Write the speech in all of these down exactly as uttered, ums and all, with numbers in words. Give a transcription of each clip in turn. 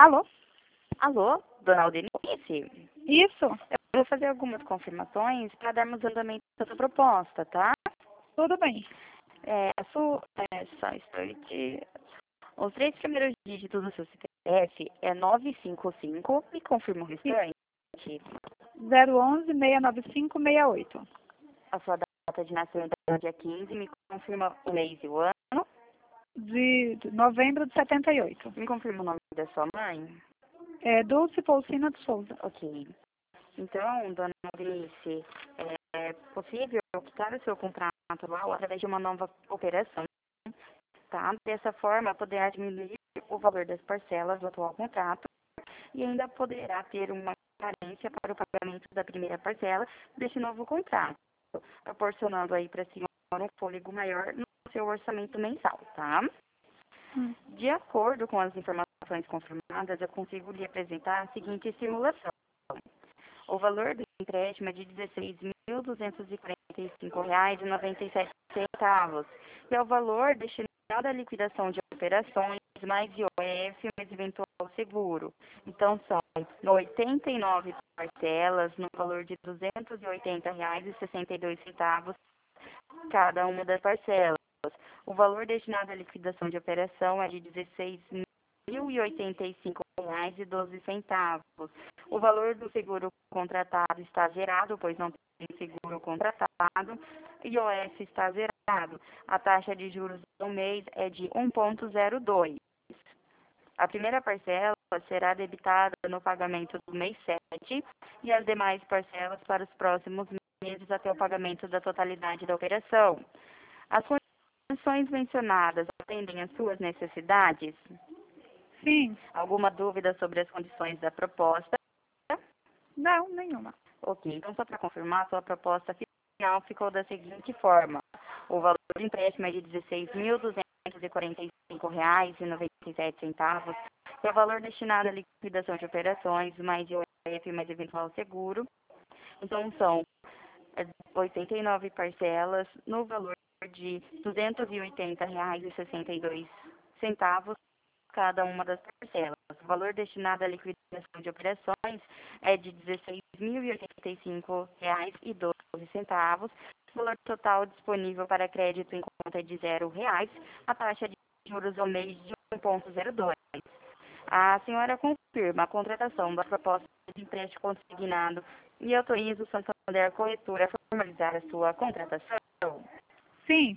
Alô? Alô, dona Aldenice? Isso, Eu vou fazer algumas confirmações para darmos andamento à sua proposta, tá? tudo bem. É, a sua, é, só estou de... Os três primeiros dígitos do seu C P F é nove cinco cinco. Me confirma o restante. zero um um, seis nove cinco, seis oito. A sua data de nascimento é dia quinze. Me confirma o mês e o ano. De de novembro de setenta e oito. Me confirma o nome da sua mãe. É Dulce Paulcina de Souza. Ok. Então, dona Aldenice, é possível quitar o seu contrato atual através de uma nova operação, tá? Dessa forma, poderá diminuir o valor das parcelas do atual contrato e ainda poderá ter uma carência para o pagamento da primeira parcela deste novo contrato, proporcionando aí para a senhora um fôlego maior no seu orçamento mensal, tá? Hum. De acordo com as informações confirmadas, eu consigo lhe apresentar a seguinte simulação. O valor do empréstimo é de dezesseis mil duzentos e quarenta e cinco reais e noventa e sete centavos. E é o valor destinado à liquidação de operações, mais I O F, mais eventual seguro. Então, são oitenta e nove parcelas no valor de duzentos e oitenta reais e sessenta e dois centavos cada uma das parcelas. O valor destinado à liquidação de operação é de dezesseis mil e oitenta e cinco reais e doze centavos. O valor do seguro contratado está zerado, pois não tem seguro contratado. I O F está zerado. A taxa de juros do mês é de um vírgula zero dois. A primeira parcela será debitada no pagamento do mês sete e as demais parcelas para os próximos meses até o pagamento da totalidade da operação. As condições mencionadas atendem às suas necessidades? Sim. Alguma dúvida sobre as condições da proposta? Não, nenhuma. Ok, então só para confirmar, sua proposta final ficou da seguinte forma. O valor do empréstimo é de dezesseis mil duzentos e quarenta e cinco reais e noventa e sete centavos. E o valor destinado à liquidação de operações, mais I O F, mais eventual seguro. Então são oitenta e nove parcelas no valor de duzentos e oitenta reais e sessenta e dois centavos cada uma das parcelas. O valor destinado à liquidação de operações é de dezesseis mil e oitenta e cinco reais e doze centavos. O valor total disponível para crédito em conta é de zero reais. A taxa de juros ao mês de um vírgula zero dois. A senhora confirma a contratação da proposta de empréstimo consignado e autoriza o Santander Corretora a formalizar a sua contratação? Sim.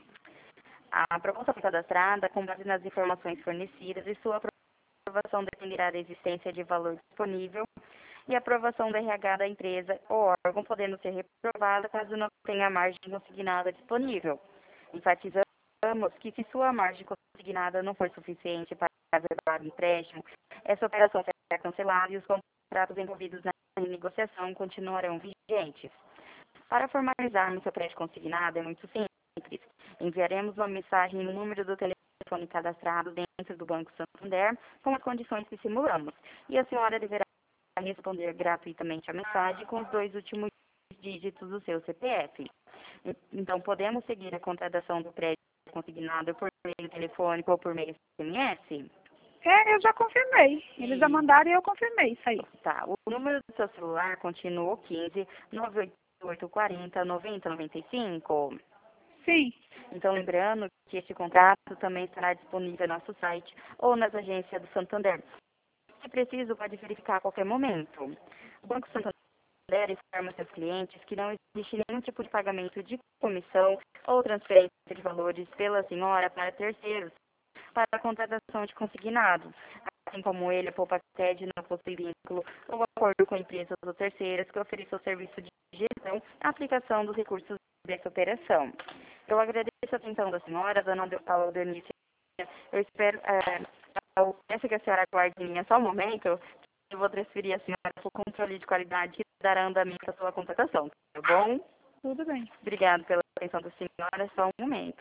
A proposta foi cadastrada com base nas informações fornecidas e sua aprovação dependerá da existência de valor disponível e aprovação do R H da empresa ou órgão, podendo ser reprovada caso não tenha margem consignada disponível. Enfatizamos que se sua margem consignada não for suficiente para averbar o empréstimo, essa operação será cancelada e os contratos envolvidos na negociação continuarão vigentes. Para formalizarmos seu crédito consignado é muito simples. Enviaremos uma mensagem no número do telefone cadastrado dentro do Banco Santander com as condições que simulamos. E a senhora deverá responder gratuitamente a mensagem com os dois últimos dígitos do seu C P F. Então, podemos seguir a contratação do crédito consignado por meio telefônico ou por meio S M S? É, eu já confirmei. Eles já mandaram e eu confirmei isso aí. Tá. O número do seu celular continua o quinze, nove oito oito, quarenta, noventa, noventa e cinco? Sim. Então, lembrando que este contrato também estará disponível no nosso site ou nas agências do Santander. Se preciso, pode verificar a qualquer momento. O Banco Santander informa seus clientes que não existe nenhum tipo de pagamento de comissão ou transferência de valores pela senhora para terceiros para a contratação de consignado. Assim como ele, a Poupa Sede não possui vínculo ou acordo com empresas ou terceiras que ofereçam o serviço de gestão e aplicação dos recursos dessa operação. Eu agradeço a atenção da senhora, dona Paula Denise. Eu espero, é, eu peço que a senhora aguarde em linha só um momento, eu vou transferir a senhora para o controle de qualidade e dar andamento à sua contratação, tá bom? Tudo bem. Obrigado pela atenção da senhora, só um momento.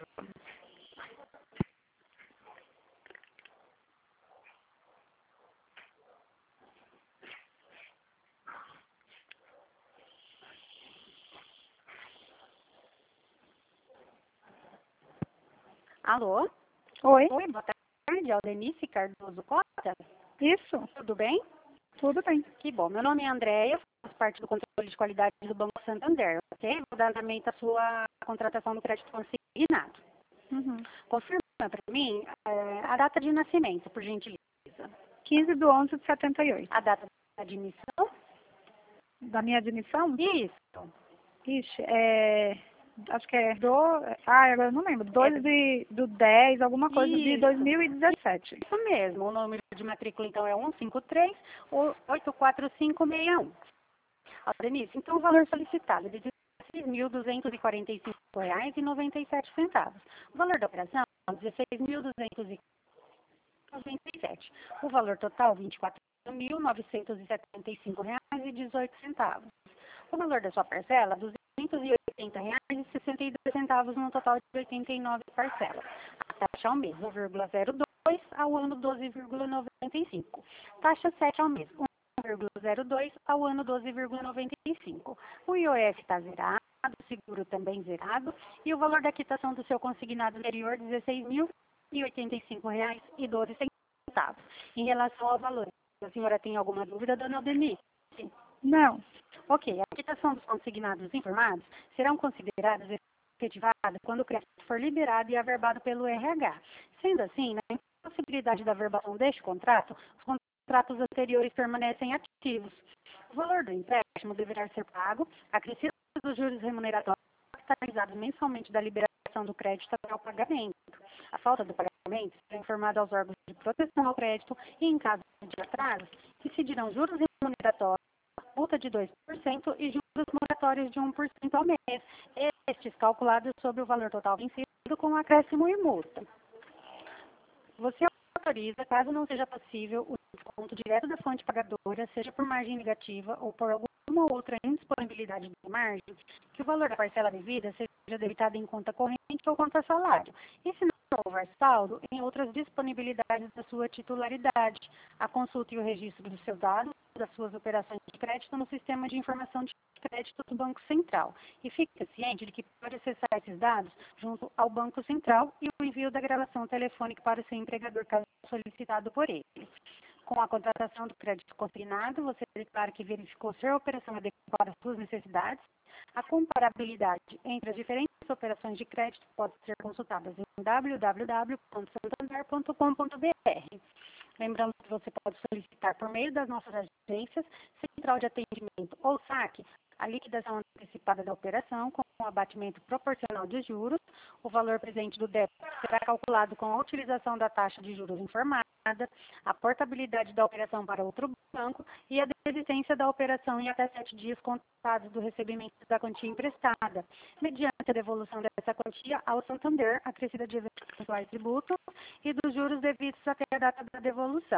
Alô? Oi. Oi, boa tarde, Aldenice Cardoso Costa. Isso, Tudo bem? tudo bem. Que bom. Meu nome é Andréia, faço parte do controle de qualidade do Banco Santander, ok? Vou dar andamento à sua contratação do crédito consignado. Uhum. Confirma para mim eh, a data de nascimento, por gentileza. quinze de onze de setenta e oito. A data de admissão? Da minha admissão? Isso. Ixi, é... Acho que é do... Ah, agora eu não lembro. dois de, do dez, alguma coisa de Isso. dois mil e dezessete. Isso mesmo. O número de matrícula, então, é um cinco três oito quatro cinco seis um. Ó, Denise, então o valor solicitado é de dezesseis mil duzentos e quarenta e cinco reais e noventa e sete centavos. O valor da operação é dezesseis mil duzentos e noventa e sete. O valor total vinte e quatro mil novecentos e setenta e cinco reais e dezoito centavos. O valor da sua parcela duzentos e oitenta reais e sessenta e dois centavos no total de oitenta e nove parcelas. A taxa ao mês um vírgula zero dois, ao ano doze vírgula noventa e cinco. Taxa sete ao mês um vírgula zero dois, ao ano doze vírgula noventa e cinco. O I O F está zerado, o seguro também zerado e o valor da quitação do seu consignado anterior dezesseis mil e oitenta e cinco reais e doze centavos. Em relação ao valor, a senhora tem alguma dúvida, dona Denise? Não. Ok, a quitação dos consignados informados serão consideradas efetivadas quando o crédito for liberado e averbado pelo R H. Sendo assim, na impossibilidade da averbação deste contrato, os contratos anteriores permanecem ativos. O valor do empréstimo deverá ser pago, acrescido dos juros remuneratórios capitalizados mensalmente da liberação do crédito até o pagamento. A falta do pagamento será informada aos órgãos de proteção ao crédito e, em caso de atraso, incidirão juros remuneratórios, multa de dois por cento e juros moratórios de um por cento ao mês, estes calculados sobre o valor total vencido com acréscimo e multa. Você autoriza, caso não seja possível, o desconto direto da fonte pagadora, seja por margem negativa ou por alguma outra indisponibilidade de margem, que o valor da parcela devida seja debitado em conta corrente ou conta salário. E se não houver saldo, em outras disponibilidades da sua titularidade. A consulta e o registro dos seus dados, das suas operações de crédito no sistema de informação de crédito do Banco Central. E fique ciente de que pode acessar esses dados junto ao Banco Central e o envio da gravação telefônica para o seu empregador, caso solicitado por ele. Com a contratação do crédito consignado, você declara que verificou se a operação adequada às suas necessidades. A comparabilidade entre as diferentes operações de crédito pode ser consultada em w w w ponto santander ponto com ponto b r. Lembrando que você pode solicitar por meio das nossas agências, central de atendimento ou saque, a liquidação antecipada da operação com um abatimento proporcional de juros. O valor presente do débito será calculado com a utilização da taxa de juros informada, a portabilidade da operação para outro banco e a desistência da operação em até sete dias contados do recebimento da quantia emprestada, mediante a devolução dessa quantia ao Santander, acrescida de eventuais tributos e dos juros devidos até a data da devolução.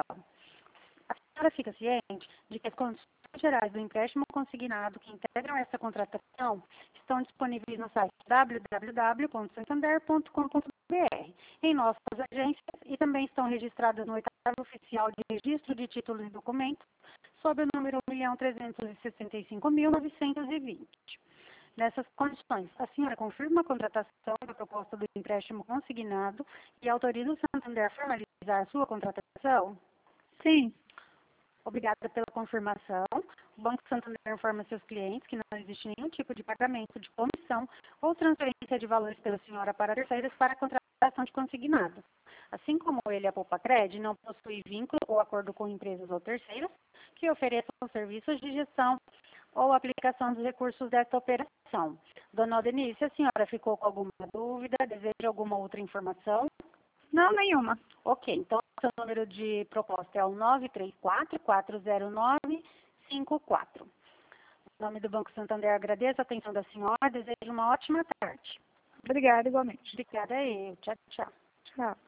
A senhora fica ciente de que as condições gerais do empréstimo consignado que integram essa contratação estão disponíveis no site w w w ponto santander ponto com ponto b r, em nossas agências, e também estão registradas no oitavo oficial de registro de títulos e documentos, sob o número um milhão trezentos e sessenta e cinco mil novecentos e vinte. Nessas condições, a senhora confirma a contratação da proposta do empréstimo consignado e autoriza o Santander a formalizar a sua contratação? Sim. Obrigada pela confirmação. O Banco Santander informa seus clientes que não existe nenhum tipo de pagamento de comissão ou transferência de valores pela senhora para terceiros para a contratação de consignado. Assim como ele, a Poupa-Cred, não possui vínculo ou acordo com empresas ou terceiros que ofereçam serviços de gestão ou aplicação dos recursos desta operação. Dona Denise, a senhora ficou com alguma dúvida? Deseja alguma outra informação? Não, nenhuma. Ok, então seu número de proposta é o nove três quatro, quatro zero nove, cinco quatro. Em nome do Banco Santander, agradeço a atenção da senhora, desejo uma ótima tarde. Obrigada, igualmente. Obrigada a eu. Tchau, tchau. Tchau.